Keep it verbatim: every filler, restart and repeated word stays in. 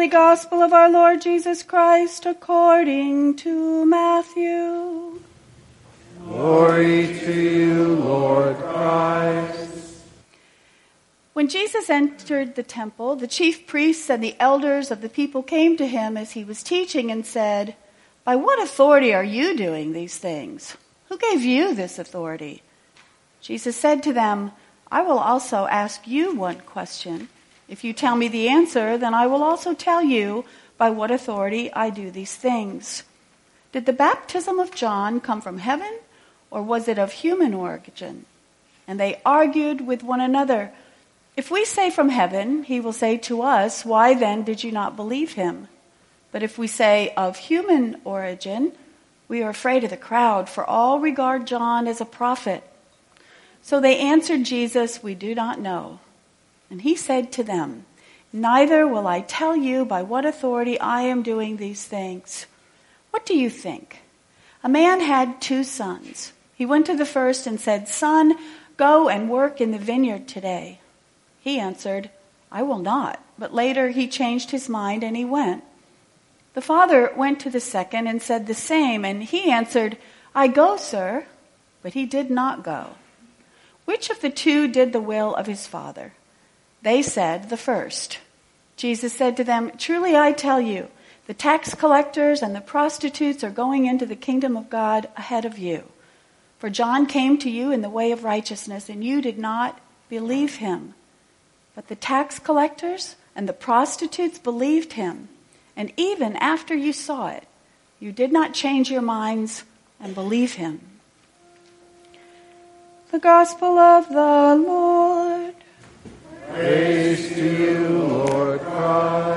Holy Gospel of our Lord Jesus Christ according to Matthew. Glory to you, Lord Christ. When Jesus entered the temple, the chief priests and the elders of the people came to him as he was teaching and said, "By what authority are you doing these things? Who gave you this authority?" Jesus said to them, "I will also ask you one question. If you tell me the answer, then I will also tell you by what authority I do these things. Did the baptism of John come from heaven, or was it of human origin?" And they argued with one another. "If we say from heaven, he will say to us, 'Why then did you not believe him?' But if we say of human origin, we are afraid of the crowd, for all regard John as a prophet." So they answered Jesus, "We do not know." And he said to them, "Neither will I tell you by what authority I am doing these things. What do you think? A man had two sons. He went to the first and said, 'Son, go and work in the vineyard today.' He answered, 'I will not.' But later he changed his mind and he went. The father went to the second and said the same, and he answered, 'I go, sir.' But he did not go. Which of the two did the will of his father?" They said, "The first." Jesus said to them, "Truly I tell you, the tax collectors and the prostitutes are going into the kingdom of God ahead of you. For John came to you in the way of righteousness, and you did not believe him. But the tax collectors and the prostitutes believed him. And even after you saw it, you did not change your minds and believe him." The Gospel of the Lord. Praise to you, Lord Christ.